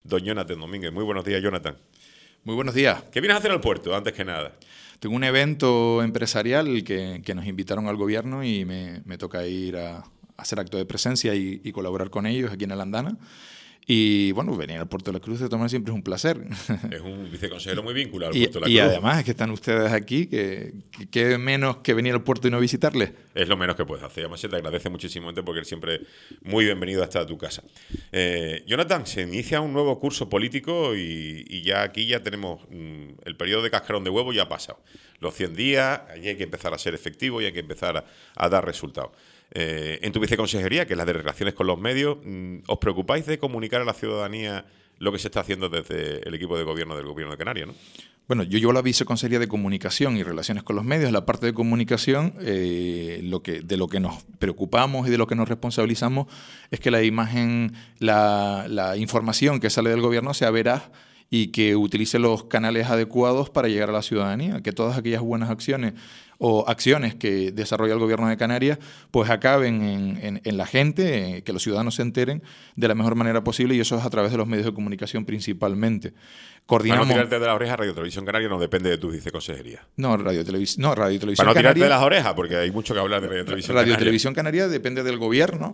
don Jonathan Domínguez. Muy buenos días, Jonathan. Muy buenos días. ¿Qué vienes a hacer al puerto, antes que nada? Tengo un evento empresarial que nos invitaron al gobierno y me toca ir a hacer acto de presencia y colaborar con ellos aquí en el Andana. Y bueno, venir al Puerto de la Cruz de tomar siempre es un placer. Es un viceconsejero muy vinculado al Puerto de la Cruz. Y además es que están ustedes aquí, que menos que venir al puerto y no visitarles. Es lo menos que puedes hacer. Además, se te agradece muchísimo porque él siempre muy bienvenido hasta tu casa. Jonathan, se inicia un nuevo curso político y ya aquí ya tenemos el periodo de cascarón de huevo ya ha pasado. Los 100 días, allí hay que empezar a ser efectivo y hay que empezar a dar resultados. En tu viceconsejería, que es la de Relaciones con los Medios, ¿os preocupáis de comunicar a la ciudadanía lo que se está haciendo desde el equipo de gobierno del Gobierno de Canarias, ¿no? Bueno, yo llevo la viceconsejería de Comunicación y Relaciones con los Medios. La parte de comunicación, de lo que nos preocupamos y de lo que nos responsabilizamos es que la imagen, la información que sale del gobierno sea veraz y que utilice los canales adecuados para llegar a la ciudadanía, que todas aquellas buenas acciones o acciones que desarrolla el Gobierno de Canarias pues acaben en la gente, que los ciudadanos se enteren de la mejor manera posible, y eso es a través de los medios de comunicación principalmente. Coordinamos... Para no tirarte de las orejas, Radio Televisión Canaria no depende de tu viceconsejería. Radio Televisión Para no Canaria, tirarte de las orejas, porque hay mucho que hablar de Radio Televisión Canaria. Radio Televisión Canaria depende del gobierno,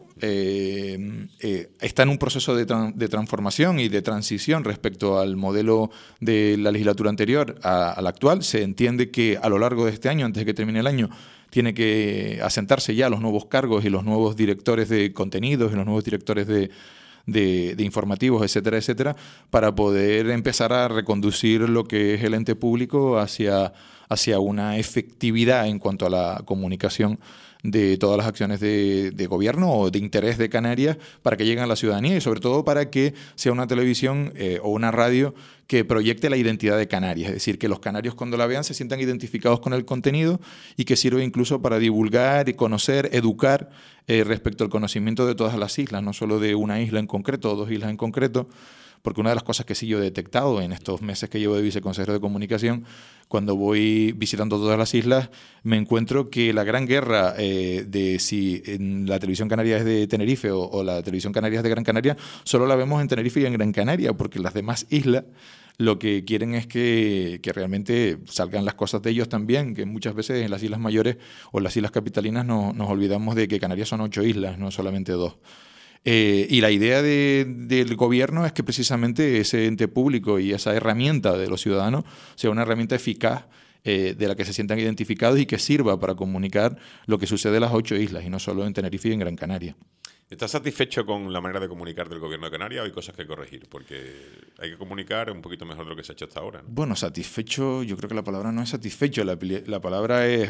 está en un proceso de transformación y de transición respecto al modelo de la legislatura anterior a la actual. Se entiende que a lo largo de este año, antes de que termine el año, tiene que asentarse ya los nuevos cargos y los nuevos directores de contenidos y los nuevos directores de informativos, etcétera, etcétera, para poder empezar a reconducir lo que es el ente público hacia una efectividad en cuanto a la comunicación de todas las acciones de gobierno o de interés de Canarias para que lleguen a la ciudadanía y sobre todo para que sea una televisión o una radio que proyecte la identidad de Canarias, es decir, que los canarios cuando la vean se sientan identificados con el contenido y que sirva incluso para divulgar y conocer, educar respecto al conocimiento de todas las islas, no solo de una isla en concreto o dos islas en concreto, porque una de las cosas que sí yo he detectado en estos meses que llevo de viceconsejero de comunicación, cuando voy visitando todas las islas, me encuentro que la gran guerra de si en la televisión canaria es de Tenerife o la televisión canaria es de Gran Canaria, solo la vemos en Tenerife y en Gran Canaria, porque las demás islas lo que quieren es que realmente salgan las cosas de ellos también, que muchas veces en las islas mayores o en las islas capitalinas nos olvidamos de que Canarias son 8 islas, no solamente 2. Y la idea del gobierno es que precisamente ese ente público y esa herramienta de los ciudadanos sea una herramienta eficaz de la que se sientan identificados y que sirva para comunicar lo que sucede en las 8 islas y no solo en Tenerife y en Gran Canaria. ¿Estás satisfecho con la manera de comunicar del Gobierno de Canarias o hay cosas que corregir? Porque hay que comunicar un poquito mejor de lo que se ha hecho hasta ahora, ¿no? Bueno, satisfecho, yo creo que la palabra no es satisfecho, la palabra es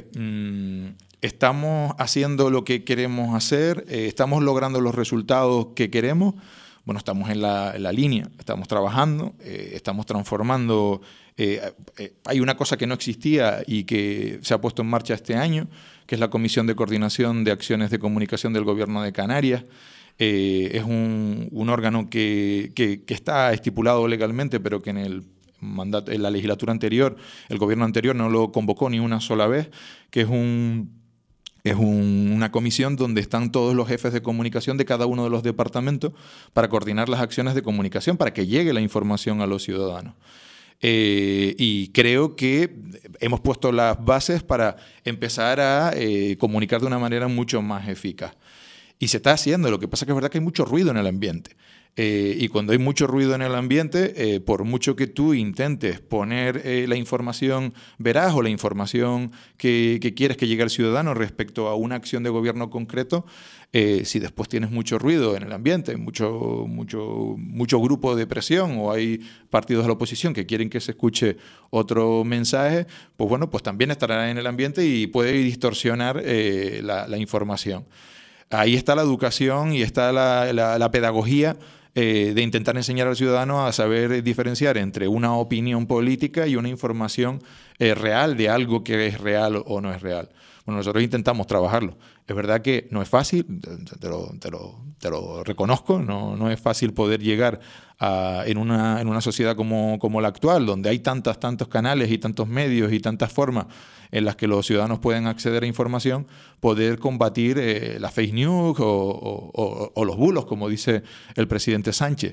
estamos haciendo lo que queremos hacer, estamos logrando los resultados que queremos. Bueno, estamos en la línea, estamos trabajando, estamos transformando. Hay una cosa que no existía y que se ha puesto en marcha este año, que es la Comisión de Coordinación de Acciones de Comunicación del Gobierno de Canarias. Es un órgano que está estipulado legalmente, pero que en la legislatura anterior, el gobierno anterior no lo convocó ni una sola vez, que es una comisión donde están todos los jefes de comunicación de cada uno de los departamentos para coordinar las acciones de comunicación, para que llegue la información a los ciudadanos. Y creo que hemos puesto las bases para empezar a comunicar de una manera mucho más eficaz. Y se está haciendo, lo que pasa es que es verdad que hay mucho ruido en el ambiente. Y cuando hay mucho ruido en el ambiente, por mucho que tú intentes poner la información veraz o la información que quieres que llegue al ciudadano respecto a una acción de gobierno concreto, si después tienes mucho ruido en el ambiente, mucho grupo de presión o hay partidos de la oposición que quieren que se escuche otro mensaje, pues bueno, pues también estará en el ambiente y puede distorsionar la información. Ahí está la educación y está la pedagogía de intentar enseñar al ciudadano a saber diferenciar entre una opinión política y una información real de algo que es real o no es real. Bueno, nosotros intentamos trabajarlo. Es verdad que no es fácil, te lo reconozco, no es fácil poder llegar en una sociedad como la actual, donde hay tantos canales y tantos medios y tantas formas en las que los ciudadanos pueden acceder a información, poder combatir las fake news o los bulos, como dice el presidente Sánchez.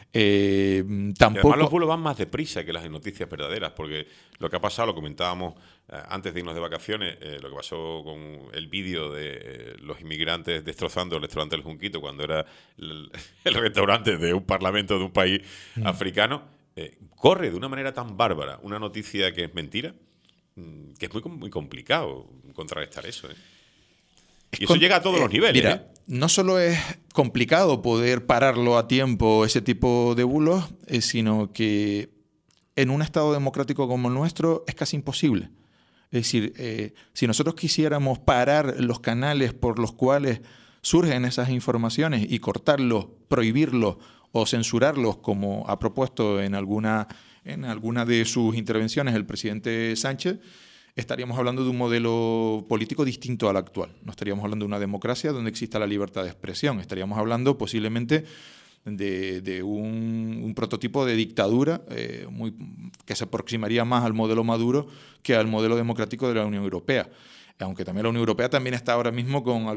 Y Tampoco... además los bulos van más deprisa que las noticias verdaderas, porque lo que ha pasado, lo comentábamos antes de irnos de vacaciones, lo que pasó con el vídeo de los inmigrantes destrozando el restaurante El Junquito cuando era el restaurante de un parlamento de un país africano, corre de una manera tan bárbara una noticia que es mentira, que es muy complicado contrarrestar eso. Y eso llega a todos los niveles. Mira, no solo es complicado poder pararlo a tiempo, ese tipo de bulos, sino que en un Estado democrático como el nuestro es casi imposible. Es decir, si nosotros quisiéramos parar los canales por los cuales surgen esas informaciones y cortarlos, prohibirlos o censurarlos, como ha propuesto en alguna de sus intervenciones el presidente Sánchez, estaríamos hablando de un modelo político distinto al actual. No estaríamos hablando de una democracia donde exista la libertad de expresión. Estaríamos hablando posiblemente de un prototipo de dictadura que se aproximaría más al modelo Maduro que al modelo democrático de la Unión Europea. Aunque también la Unión Europea también está ahora mismo con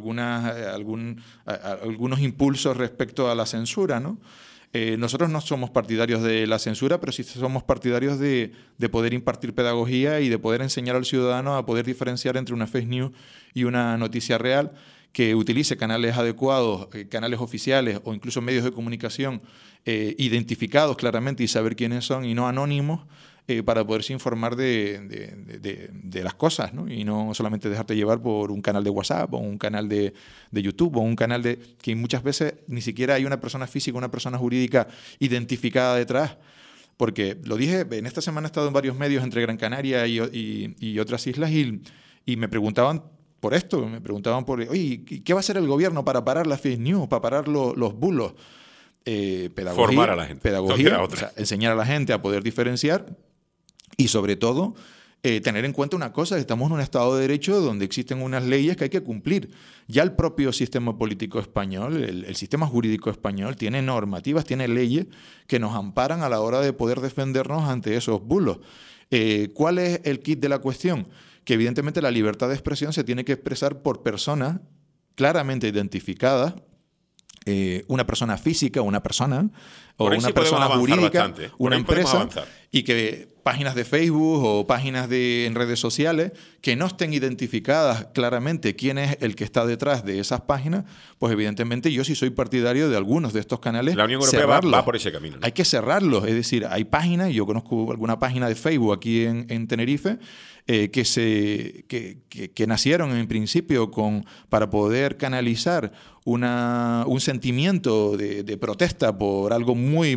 algunos impulsos respecto a la censura, ¿no? Nosotros no somos partidarios de la censura, pero sí somos partidarios de poder impartir pedagogía y de poder enseñar al ciudadano a poder diferenciar entre una fake news y una noticia real, que utilice canales adecuados, canales oficiales o incluso medios de comunicación identificados claramente y saber quiénes son y no anónimos, para poderse informar de las cosas, ¿no? Y no solamente dejarte llevar por un canal de WhatsApp o un canal de YouTube o un canal que muchas veces ni siquiera hay una persona física, una persona jurídica identificada detrás. Porque lo dije, en esta semana he estado en varios medios entre Gran Canaria y otras islas y me preguntaban por esto, me preguntaban oye, ¿qué va a hacer el gobierno para parar las fake news, para parar los bulos? Pedagogía, formar a la gente. Pedagogía, o sea, enseñar a la gente a poder diferenciar y sobre todo tener en cuenta una cosa, que estamos en un Estado de Derecho donde existen unas leyes que hay que cumplir. Ya el propio sistema político español, el sistema jurídico español, tiene normativas, tiene leyes que nos amparan a la hora de poder defendernos ante esos bulos. ¿Cuál es el kit de la cuestión? Que evidentemente la libertad de expresión se tiene que expresar por personas claramente identificadas, una persona física, una persona o una persona jurídica, una empresa, y que páginas de Facebook o páginas en redes sociales que no estén identificadas claramente quién es el que está detrás de esas páginas, pues evidentemente yo sí soy partidario de algunos de estos canales. La Unión Europea va por ese camino, ¿no? Hay que cerrarlos, es decir, hay páginas, yo conozco alguna página de Facebook aquí en Tenerife, que nacieron en principio para poder canalizar un sentimiento de protesta por algo muy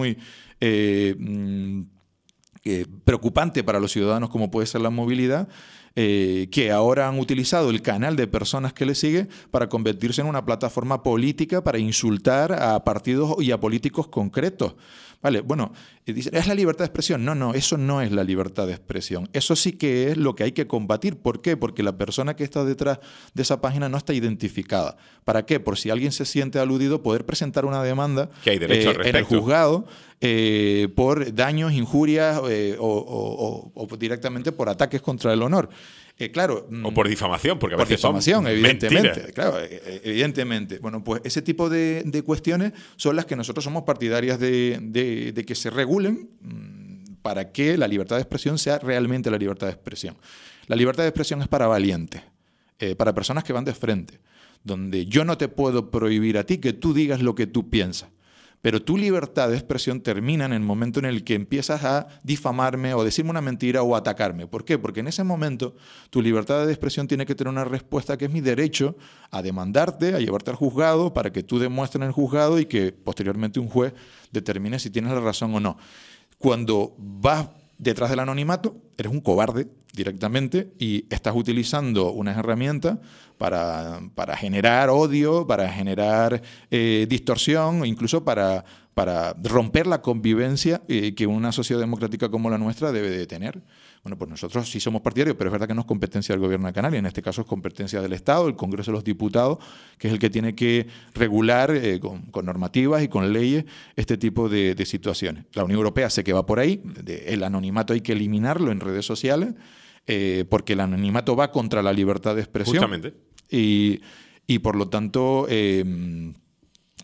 preocupante para los ciudadanos como puede ser la movilidad, que ahora han utilizado el canal de personas que les sigue para convertirse en una plataforma política para insultar a partidos y a políticos concretos. Vale, bueno, dicen, ¿es la libertad de expresión? No, eso no es la libertad de expresión. Eso sí que es lo que hay que combatir. ¿Por qué? Porque la persona que está detrás de esa página no está identificada. ¿Para qué? Por si alguien se siente aludido, poder presentar una demanda que hay derecho al en el juzgado por daños, injurias o directamente por ataques contra el honor. Claro, o por difamación, porque a veces por difamación, son evidentemente. mentiras. Claro, evidentemente. Bueno, pues ese tipo de cuestiones son las que nosotros somos partidarias de que se regulen para que la libertad de expresión sea realmente la libertad de expresión. La libertad de expresión es para valientes, para personas que van de frente, donde yo no te puedo prohibir a ti que tú digas lo que tú piensas. Pero tu libertad de expresión termina en el momento en el que empiezas a difamarme o decirme una mentira o atacarme. ¿Por qué? Porque en ese momento tu libertad de expresión tiene que tener una respuesta que es mi derecho a demandarte, a llevarte al juzgado para que tú demuestres en el juzgado y que posteriormente un juez determine si tienes la razón o no. Cuando vas detrás del anonimato, eres un cobarde directamente y estás utilizando unas herramientas para generar odio, para generar distorsión, incluso para romper la convivencia que una sociedad democrática como la nuestra debe de tener. Bueno, pues nosotros sí somos partidarios, pero es verdad que no es competencia del Gobierno de Canarias, en este caso es competencia del Estado, el Congreso de los Diputados, que es el que tiene que regular con normativas y con leyes este tipo de situaciones. La Unión Europea sé que va por ahí, el anonimato hay que eliminarlo en redes sociales, porque el anonimato va contra la libertad de expresión. Justamente. Y por lo tanto,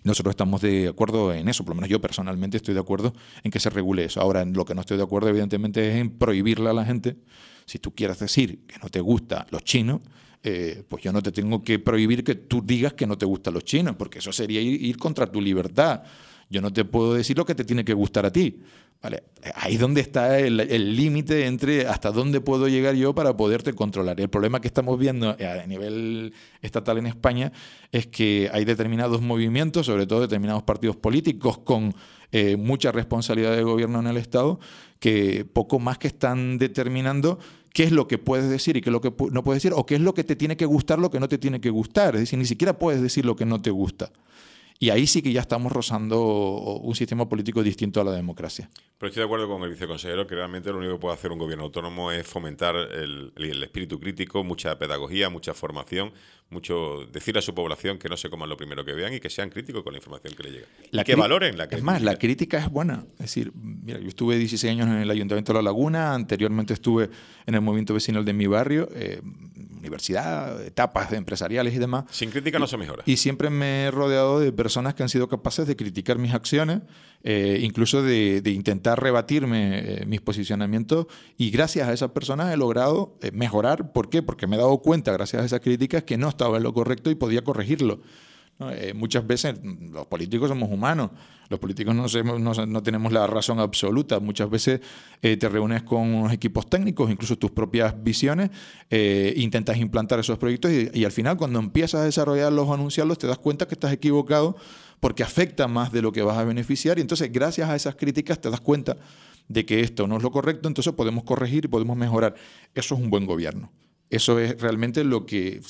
Nosotros estamos de acuerdo en eso, por lo menos yo personalmente estoy de acuerdo en que se regule eso. Ahora, en lo que no estoy de acuerdo, evidentemente, es en prohibirle a la gente. Si tú quieres decir que no te gustan los chinos, pues yo no te tengo que prohibir que tú digas que no te gustan los chinos, porque eso sería ir contra tu libertad. Yo no te puedo decir lo que te tiene que gustar a ti. ¿Vale? Ahí es donde está el límite entre hasta dónde puedo llegar yo para poderte controlar. El problema que estamos viendo a nivel estatal en España es que hay determinados movimientos, sobre todo determinados partidos políticos con mucha responsabilidad de gobierno en el Estado, que poco más que están determinando qué es lo que puedes decir y qué es lo que no puedes decir, o qué es lo que te tiene que gustar, lo que no te tiene que gustar. Es decir, ni siquiera puedes decir lo que no te gusta. Y ahí sí que ya estamos rozando un sistema político distinto a la democracia. Pero estoy de acuerdo con el viceconsejero que realmente lo único que puede hacer un gobierno autónomo es fomentar el espíritu crítico, mucha pedagogía, mucha formación, mucho decirle a su población que no se coman lo primero que vean y que sean críticos con la información que les llega. Y que valoren la crítica. Es más, la crítica es buena. Es decir, mira, yo estuve 16 años en el Ayuntamiento de La Laguna, anteriormente estuve en el movimiento vecinal de mi barrio, universidad, etapas empresariales y demás. Sin crítica no se mejora. Y siempre me he rodeado de personas que han sido capaces de criticar mis acciones, incluso de intentar rebatirme mis posicionamientos, y gracias a esas personas he logrado mejorar. ¿Por qué? Porque me he dado cuenta, gracias a esas críticas, que no estaba en lo correcto y podía corregirlo. ¿No? Muchas veces los políticos somos humanos, los políticos no tenemos la razón absoluta. Muchas veces te reúnes con unos equipos técnicos, incluso tus propias visiones, intentas implantar esos proyectos y al final, cuando empiezas a desarrollarlos o anunciarlos, te das cuenta que estás equivocado porque afecta más de lo que vas a beneficiar, y entonces gracias a esas críticas te das cuenta de que esto no es lo correcto, entonces podemos corregir y podemos mejorar. Eso es un buen gobierno. Eso es realmente lo que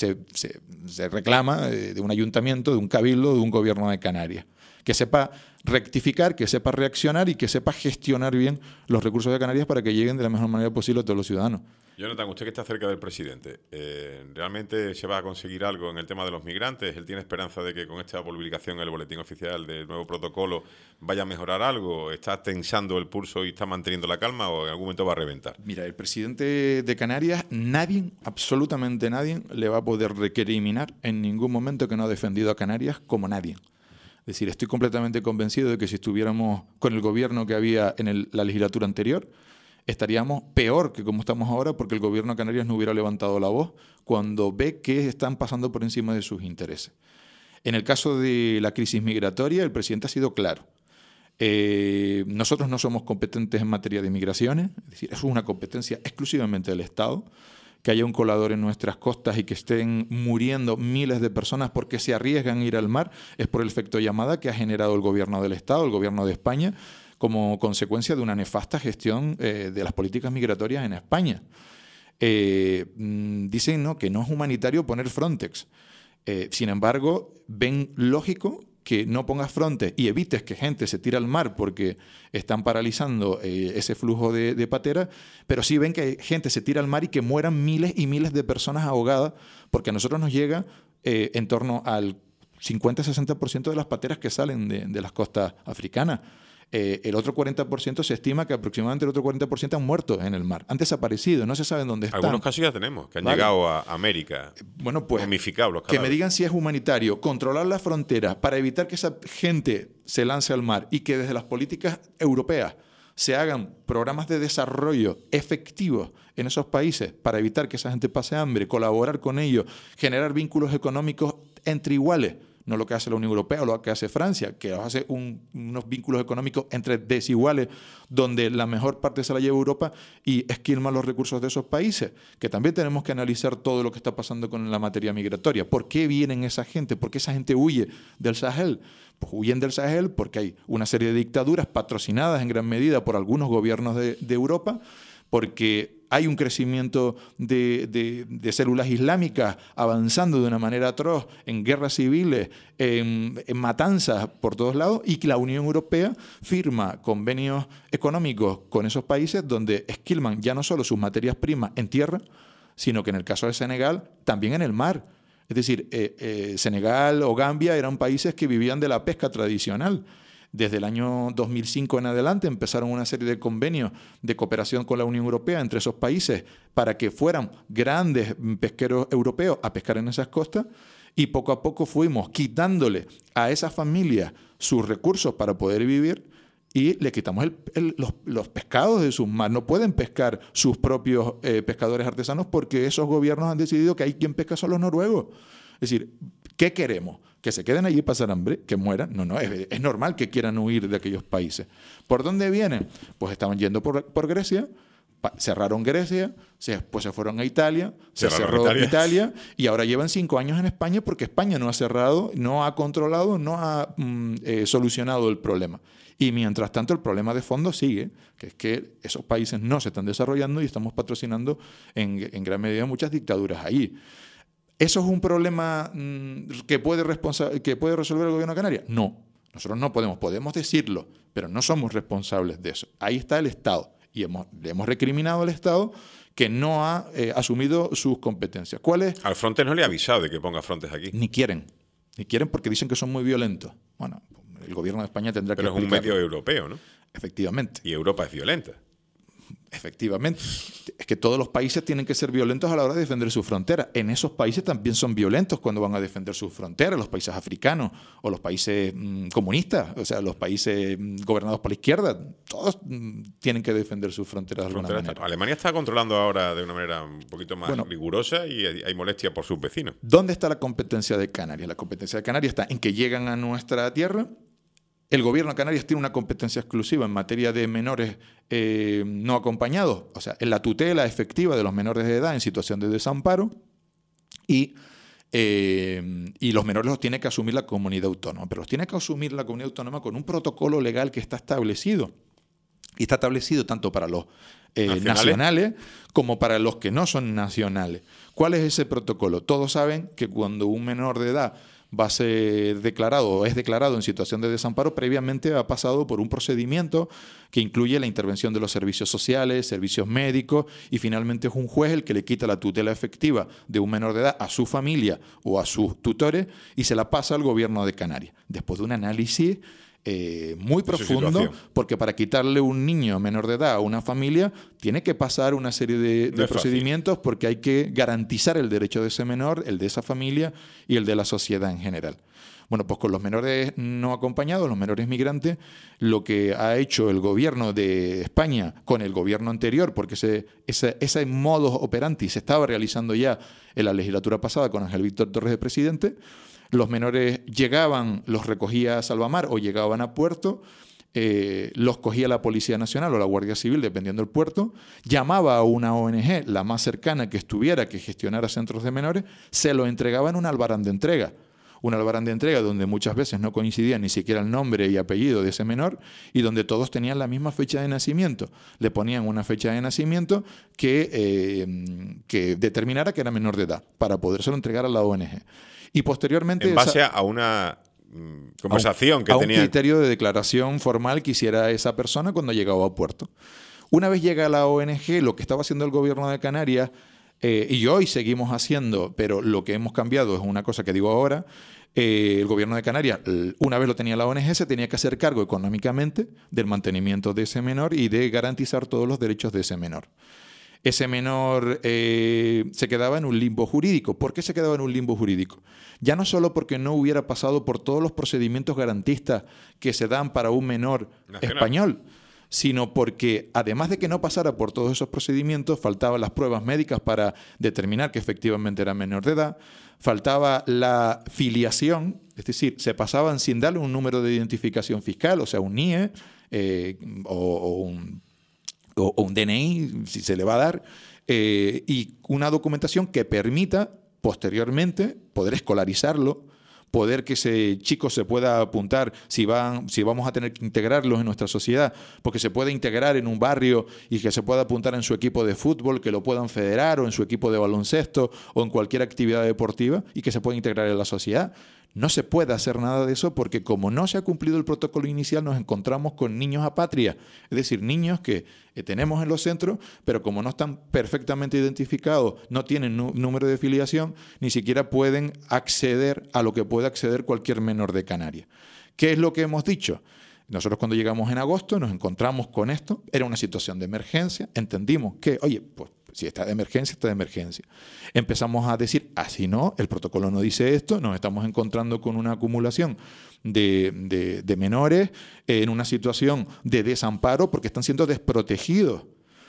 se reclama de un ayuntamiento, de un cabildo, de un gobierno de Canarias. Que sepa rectificar, que sepa reaccionar y que sepa gestionar bien los recursos de Canarias para que lleguen de la mejor manera posible a todos los ciudadanos. Jonathan, usted que está cerca del presidente, ¿realmente se va a conseguir algo en el tema de los migrantes? ¿Él tiene esperanza de que con esta publicación en el boletín oficial del nuevo protocolo vaya a mejorar algo? ¿Está tensando el pulso y está manteniendo la calma o en algún momento va a reventar? Mira, el presidente de Canarias, nadie, absolutamente nadie, le va a poder recriminar en ningún momento que no ha defendido a Canarias como nadie. Es decir, estoy completamente convencido de que si estuviéramos con el gobierno que había en la legislatura anterior, estaríamos peor que como estamos ahora, porque el gobierno de Canarias no hubiera levantado la voz cuando ve que están pasando por encima de sus intereses. En el caso de la crisis migratoria, el presidente ha sido claro. Nosotros no somos competentes en materia de migraciones, es decir, eso es una competencia exclusivamente del Estado. Que haya un colador en nuestras costas y que estén muriendo miles de personas porque se arriesgan a ir al mar es por el efecto llamada que ha generado el gobierno del Estado, el gobierno de España, como consecuencia de una nefasta gestión de las políticas migratorias en España. Dicen, ¿no?, que no es humanitario poner Frontex. Sin embargo, ven lógico que no pongas Frontex y evites que gente se tire al mar porque están paralizando ese flujo de pateras, pero sí ven que gente se tira al mar y que mueran miles y miles de personas ahogadas, porque a nosotros nos llega en torno al 50-60% de las pateras que salen de las costas africanas. El otro 40% se estima que aproximadamente el otro 40% han muerto en el mar, han desaparecido, no se sabe dónde están. Algunos casos ya tenemos, que han llegado a América. Bueno, pues momificados los que me digan si es humanitario controlar las fronteras para evitar que esa gente se lance al mar y que desde las políticas europeas se hagan programas de desarrollo efectivos en esos países para evitar que esa gente pase hambre, colaborar con ellos, generar vínculos económicos entre iguales. No lo que hace la Unión Europea o lo que hace Francia, que hace unos vínculos económicos entre desiguales donde la mejor parte se la lleva Europa y esquilma los recursos de esos países, que también tenemos que analizar todo lo que está pasando con la materia migratoria. ¿Por qué vienen esa gente? ¿Por qué esa gente huye del Sahel? Pues huyen del Sahel porque hay una serie de dictaduras patrocinadas en gran medida por algunos gobiernos de Europa, porque hay un crecimiento de células islámicas avanzando de una manera atroz en guerras civiles, en matanzas por todos lados, y que la Unión Europea firma convenios económicos con esos países donde esquilman ya no solo sus materias primas en tierra, sino que en el caso de Senegal también en el mar. Es decir, Senegal o Gambia eran países que vivían de la pesca tradicional. Desde el año 2005 en adelante empezaron una serie de convenios de cooperación con la Unión Europea entre esos países para que fueran grandes pesqueros europeos a pescar en esas costas, y poco a poco fuimos quitándole a esas familias sus recursos para poder vivir y le quitamos los pescados de sus mares. No pueden pescar sus propios pescadores artesanos porque esos gobiernos han decidido que hay quien pesca son los noruegos. Es decir, ¿qué queremos? ¿Que se queden allí y pasar hambre? ¿Que mueran? No, es normal que quieran huir de aquellos países. ¿Por dónde vienen? Pues estaban yendo por Grecia, cerraron Grecia, después se fueron a Italia, se cerró Italia y ahora llevan 5 años en España porque España no ha cerrado, no ha controlado, no ha solucionado el problema. Y mientras tanto el problema de fondo sigue, que es que esos países no se están desarrollando y estamos patrocinando en gran medida muchas dictaduras ahí. ¿Eso es un problema que puede resolver el gobierno de Canarias? No, nosotros no podemos decirlo, pero no somos responsables de eso. Ahí está el Estado y le hemos recriminado al Estado que no ha asumido sus competencias. ¿Cuál es? Al Frontex no le ha avisado de que ponga Frontex aquí. Ni quieren porque dicen que son muy violentos. Bueno, el gobierno de España tendrá que explicarlo. Pero es un medio europeo, ¿no? Efectivamente. Y Europa es violenta. Efectivamente. Es que todos los países tienen que ser violentos a la hora de defender sus fronteras. En esos países también son violentos cuando van a defender sus fronteras, los países africanos o los países comunistas, o sea, los países gobernados por la izquierda. Todos tienen que defender sus fronteras de alguna manera. Alemania está controlando ahora de una manera un poquito más rigurosa y hay molestia por sus vecinos. ¿Dónde está la competencia de Canarias? La competencia de Canarias está en que llegan a nuestra tierra. El gobierno de Canarias tiene una competencia exclusiva en materia de menores no acompañados, o sea, en la tutela efectiva de los menores de edad en situación de desamparo y los menores los tiene que asumir la comunidad autónoma, pero los tiene que asumir la comunidad autónoma con un protocolo legal que está establecido. Y está establecido tanto para los nacionales como para los que no son nacionales. ¿Cuál es ese protocolo? Todos saben que cuando un menor de edad va a ser declarado o es declarado en situación de desamparo, previamente ha pasado por un procedimiento que incluye la intervención de los servicios sociales, servicios médicos y finalmente es un juez el que le quita la tutela efectiva de un menor de edad a su familia o a sus tutores y se la pasa al gobierno de Canarias. Después de un análisis muy profundo, porque para quitarle un niño menor de edad a una familia tiene que pasar una serie de procedimientos porque hay que garantizar el derecho de ese menor, el de esa familia y el de la sociedad en general. Bueno, pues con los menores no acompañados, los menores migrantes, lo que ha hecho el gobierno de España con el gobierno anterior, porque ese modus operandi se estaba realizando ya en la legislatura pasada con Ángel Víctor Torres de presidente. Los menores llegaban, los recogía Salvamar o llegaban a puerto, los cogía la Policía Nacional o la Guardia Civil, dependiendo del puerto, llamaba a una ONG, la más cercana que estuviera, que gestionara centros de menores, se lo entregaba en un albarán de entrega. Un albarán de entrega donde muchas veces no coincidía ni siquiera el nombre y apellido de ese menor y donde todos tenían la misma fecha de nacimiento. Le ponían una fecha de nacimiento que determinara que era menor de edad para podérselo entregar a la ONG. Y posteriormente... En base a una conversación que tenía... A un criterio de declaración formal que hiciera esa persona cuando llegaba a puerto. Una vez llega a la ONG, lo que estaba haciendo el gobierno de Canarias, y hoy seguimos haciendo, pero lo que hemos cambiado es una cosa que digo ahora, el gobierno de Canarias, una vez lo tenía la ONG, se tenía que hacer cargo económicamente del mantenimiento de ese menor y de garantizar todos los derechos de ese menor. Ese menor se quedaba en un limbo jurídico. ¿Por qué se quedaba en un limbo jurídico? Ya no solo porque no hubiera pasado por todos los procedimientos garantistas que se dan para un menor español, sino porque además de que no pasara por todos esos procedimientos, faltaban las pruebas médicas para determinar que efectivamente era menor de edad, faltaba la filiación, es decir, se pasaban sin darle un número de identificación fiscal, o sea, un NIE o un DNI, si se le va a dar, y una documentación que permita posteriormente poder escolarizarlo, poder que ese chico se pueda apuntar si vamos a tener que integrarlos en nuestra sociedad, porque se puede integrar en un barrio y que se pueda apuntar en su equipo de fútbol, que lo puedan federar o en su equipo de baloncesto o en cualquier actividad deportiva y que se pueda integrar en la sociedad. No se puede hacer nada de eso porque como no se ha cumplido el protocolo inicial nos encontramos con niños apatria, es decir, niños que tenemos en los centros, pero como no están perfectamente identificados, no tienen número de filiación, ni siquiera pueden acceder a lo que puede acceder cualquier menor de Canarias. ¿Qué es lo que hemos dicho? Nosotros cuando llegamos en agosto nos encontramos con esto, era una situación de emergencia, entendimos que, oye, pues Si está de emergencia, está de emergencia. Empezamos a decir, así no, el protocolo no dice esto, nos estamos encontrando con una acumulación de menores en una situación de desamparo porque están siendo desprotegidos.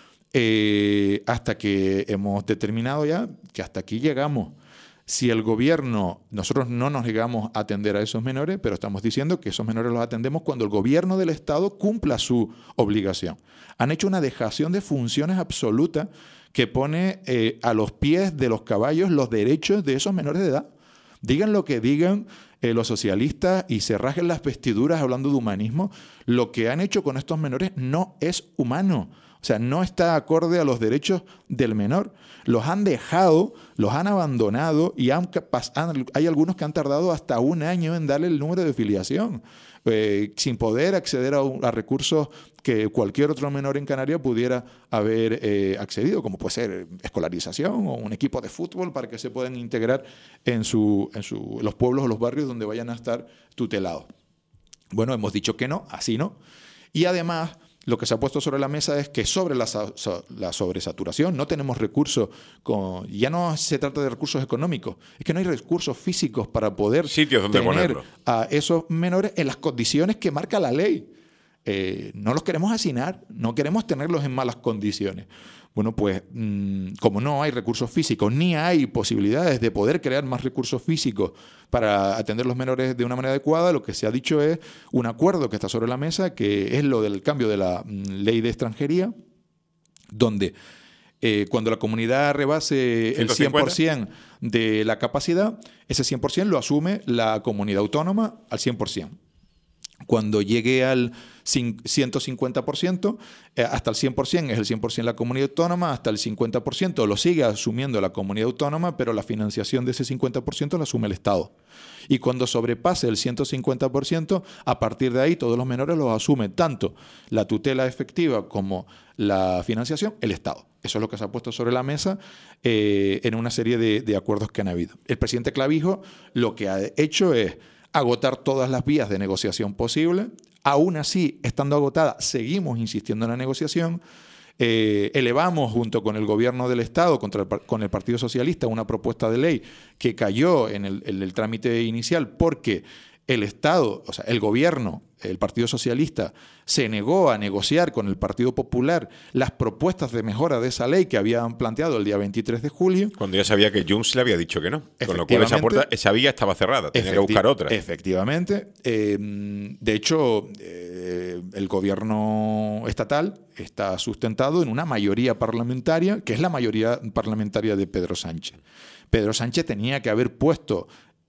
Hasta que hemos determinado ya que hasta aquí llegamos. Si el gobierno, nosotros no nos llegamos a atender a esos menores, pero estamos diciendo que esos menores los atendemos cuando el gobierno del Estado cumpla su obligación. Han hecho una dejación de funciones absoluta que pone a los pies de los caballos los derechos de esos menores de edad. Digan lo que digan los socialistas y se rasguen las vestiduras hablando de humanismo, lo que han hecho con estos menores no es humano. O sea, no está acorde a los derechos del menor. Los han dejado, los han abandonado y hay algunos que han tardado hasta 1 año en darle el número de filiación, sin poder acceder a recursos que cualquier otro menor en Canarias pudiera haber accedido, como puede ser escolarización o un equipo de fútbol para que se puedan integrar en los pueblos o los barrios donde vayan a estar tutelados. Bueno, hemos dicho que no, así no. Y además, lo que se ha puesto sobre la mesa es que sobre la sobresaturación no tenemos recursos, ya no se trata de recursos económicos, es que no hay recursos físicos para poder sitios donde tener ponerlo a esos menores en las condiciones que marca la ley. No los queremos hacinar, no queremos tenerlos en malas condiciones. Bueno, pues como no hay recursos físicos, ni hay posibilidades de poder crear más recursos físicos para atender a los menores de una manera adecuada, lo que se ha dicho es un acuerdo que está sobre la mesa, que es lo del cambio de la ley de extranjería, donde cuando la comunidad rebase el 100% de la capacidad, ese 100% lo asume la comunidad autónoma al 100%. Cuando llegue al 150%, hasta el 100% es el 100% la comunidad autónoma, hasta el 50% lo sigue asumiendo la comunidad autónoma, pero la financiación de ese 50% la asume el Estado. Y cuando sobrepase el 150%, a partir de ahí todos los menores los asume tanto la tutela efectiva como la financiación, el Estado. Eso es lo que se ha puesto sobre la mesa en una serie de acuerdos que han habido. El presidente Clavijo lo que ha hecho es agotar todas las vías de negociación posible. Aún así, estando agotada, seguimos insistiendo en la negociación. Elevamos junto con el gobierno del Estado, con el Partido Socialista, una propuesta de ley que cayó en el trámite inicial porque el Estado, o sea, el gobierno, el Partido Socialista, se negó a negociar con el Partido Popular las propuestas de mejora de esa ley que habían planteado el día 23 de julio. Cuando ya sabía que Junts le había dicho que no. Con lo cual esa vía estaba cerrada, tenía que buscar otra. Efectivamente. De hecho, el gobierno estatal está sustentado en una mayoría parlamentaria, que es la mayoría parlamentaria de Pedro Sánchez. Pedro Sánchez tenía que haber puesto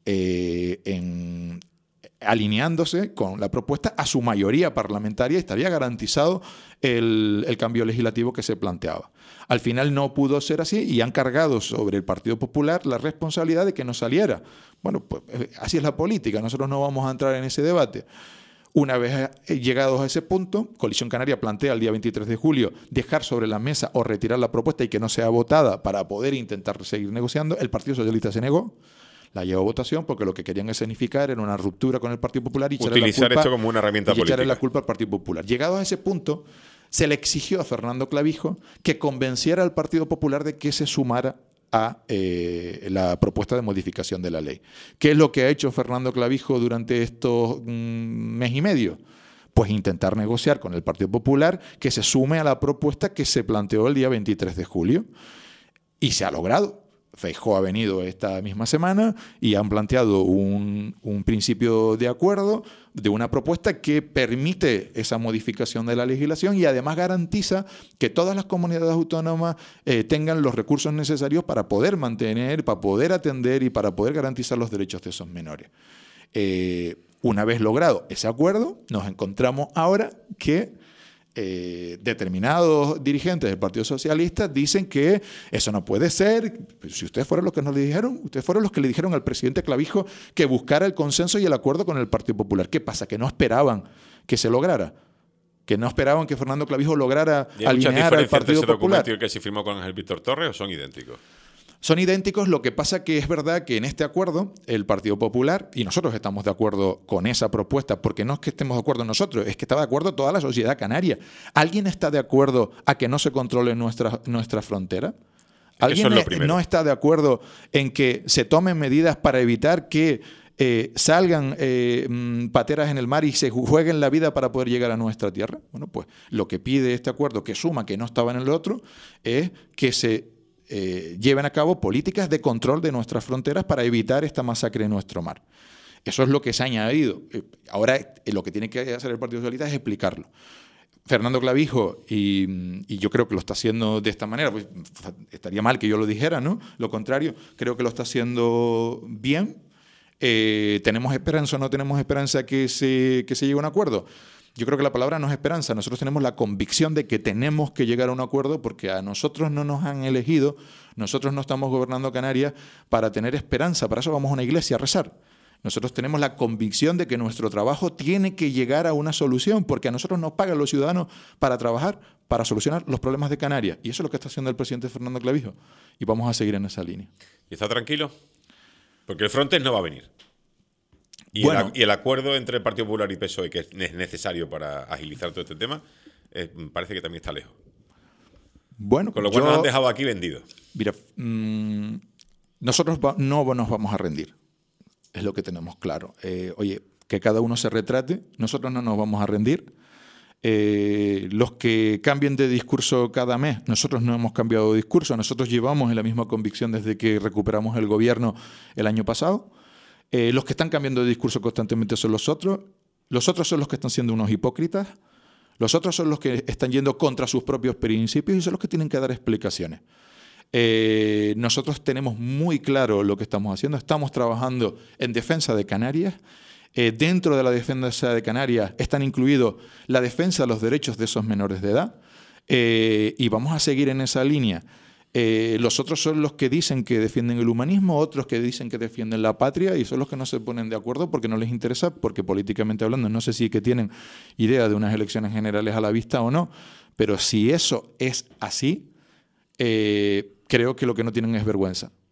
alineándose con la propuesta a su mayoría parlamentaria, estaría garantizado el cambio legislativo que se planteaba. Al final no pudo ser así y han cargado sobre el Partido Popular la responsabilidad de que no saliera. Bueno, pues así es la política, nosotros no vamos a entrar en ese debate. Una vez llegados a ese punto, Coalición Canaria plantea el día 23 de julio dejar sobre la mesa o retirar la propuesta y que no sea votada para poder intentar seguir negociando. El Partido Socialista se negó. La llevó a votación porque lo que querían escenificar era una ruptura con el Partido Popular y utilizar esto como una herramienta política. Echarle la culpa al Partido Popular. Llegados a ese punto, se le exigió a Fernando Clavijo que convenciera al Partido Popular de que se sumara a la propuesta de modificación de la ley. ¿Qué es lo que ha hecho Fernando Clavijo durante estos mes y medio? Pues intentar negociar con el Partido Popular que se sume a la propuesta que se planteó el día 23 de julio. Y se ha logrado. Feijóo ha venido esta misma semana y han planteado un principio de acuerdo de una propuesta que permite esa modificación de la legislación y además garantiza que todas las comunidades autónomas tengan los recursos necesarios para poder mantener, para poder atender y para poder garantizar los derechos de esos menores. Una vez logrado ese acuerdo, nos encontramos ahora que determinados dirigentes del Partido Socialista dicen que eso no puede ser. Si ustedes fueron los que nos dijeron, ustedes fueron los que le dijeron al presidente Clavijo que buscara el consenso y el acuerdo con el Partido Popular. ¿Qué pasa? ¿Que no esperaban que se lograra? ¿Que no esperaban que Fernando Clavijo lograra alinear al Partido Popular? ¿Y el que se firmó con Ángel Víctor Torres o son idénticos? Son idénticos, lo que pasa que es verdad que en este acuerdo el Partido Popular, y nosotros estamos de acuerdo con esa propuesta, porque no es que estemos de acuerdo nosotros, es que está de acuerdo toda la sociedad canaria. ¿Alguien está de acuerdo a que no se controle nuestra frontera? ¿Alguien Eso es lo primero. no está de acuerdo en que se tomen medidas para evitar que salgan pateras en el mar y se jueguen la vida para poder llegar a nuestra tierra? Bueno, pues lo que pide este acuerdo, que suma que no estaba en el otro, es que se lleven a cabo políticas de control de nuestras fronteras para evitar esta masacre en nuestro mar. Eso es lo que se ha añadido. Ahora lo que tiene que hacer el Partido Socialista es explicarlo. Fernando Clavijo, y yo creo que lo está haciendo de esta manera, pues estaría mal que yo lo dijera, ¿no? Lo contrario, creo que lo está haciendo bien. ¿Tenemos esperanza o no tenemos esperanza que se llegue a un acuerdo? Yo creo que la palabra no es esperanza. Nosotros tenemos la convicción de que tenemos que llegar a un acuerdo porque a nosotros no nos han elegido, nosotros no estamos gobernando Canarias para tener esperanza. Para eso vamos a una iglesia a rezar. Nosotros tenemos la convicción de que nuestro trabajo tiene que llegar a una solución, porque a nosotros nos pagan los ciudadanos para trabajar, para solucionar los problemas de Canarias. Y eso es lo que está haciendo el presidente Fernando Clavijo. Y vamos a seguir en esa línea. ¿Y está tranquilo? Porque el Frontex no va a venir. Y, bueno, el acuerdo entre el Partido Popular y PSOE, que es necesario para agilizar todo este tema, parece que también está lejos. Bueno, con lo cual nos han dejado aquí vendidos. Mira, nosotros no nos vamos a rendir. Es lo que tenemos claro. Oye, que cada uno se retrate. Nosotros no nos vamos a rendir. Los que cambien de discurso cada mes, nosotros no hemos cambiado de discurso. Nosotros llevamos en la misma convicción desde que recuperamos el gobierno el año pasado. Los que están cambiando de discurso constantemente son los otros. Los otros son los que están siendo unos hipócritas. Los otros son los que están yendo contra sus propios principios y son los que tienen que dar explicaciones. Nosotros tenemos muy claro lo que estamos haciendo. Estamos trabajando en defensa de Canarias. Dentro de la defensa de Canarias están incluidos la defensa de los derechos de esos menores de edad. Y vamos a seguir en esa línea. Los otros son los que dicen que defienden el humanismo, otros que dicen que defienden la patria, y son los que no se ponen de acuerdo porque no les interesa, porque políticamente hablando no sé si que tienen idea de unas elecciones generales a la vista o no, pero si eso es así, creo que lo que no tienen es vergüenza.